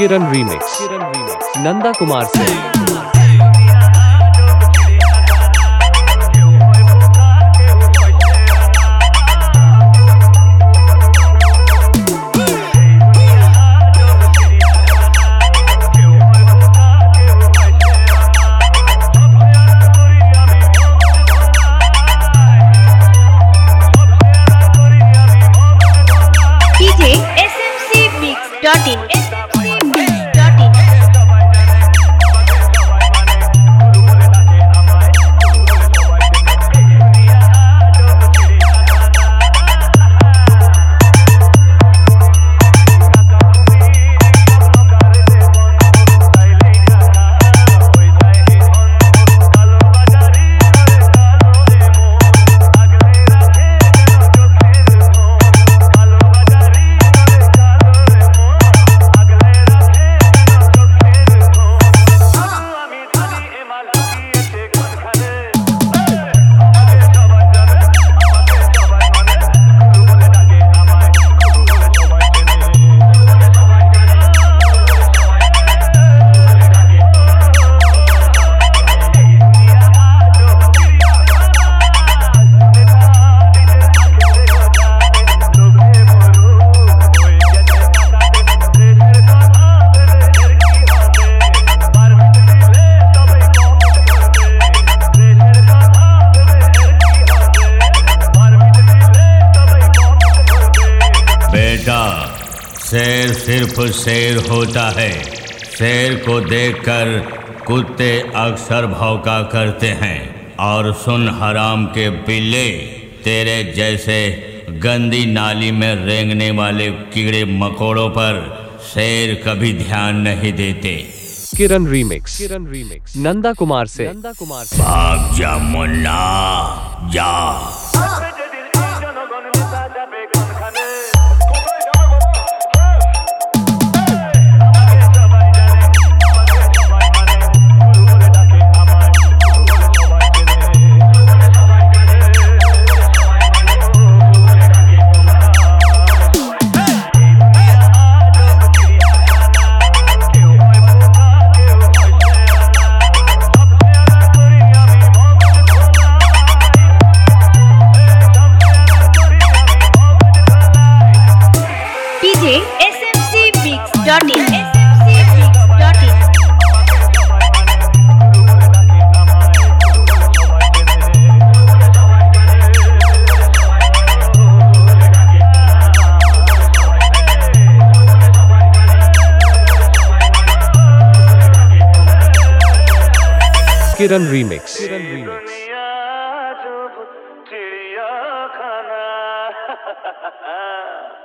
किरण remix Nanda Kumar से। smcmix.in शेर सिर्फ शेर होता है। शेर को देखकर कुत्ते अक्सर भौंका करते हैं। और सुन हराम के बिल्ले, तेरे जैसे गंदी नाली में रेंगने वाले कीड़े मकोड़ों पर शेर कभी ध्यान नहीं देते। किरण रीमिक्स नंदा कुमार से। भाग जा मुन्ना, जा। smcmix.in किरण रीमिक्स चिड़िया खाना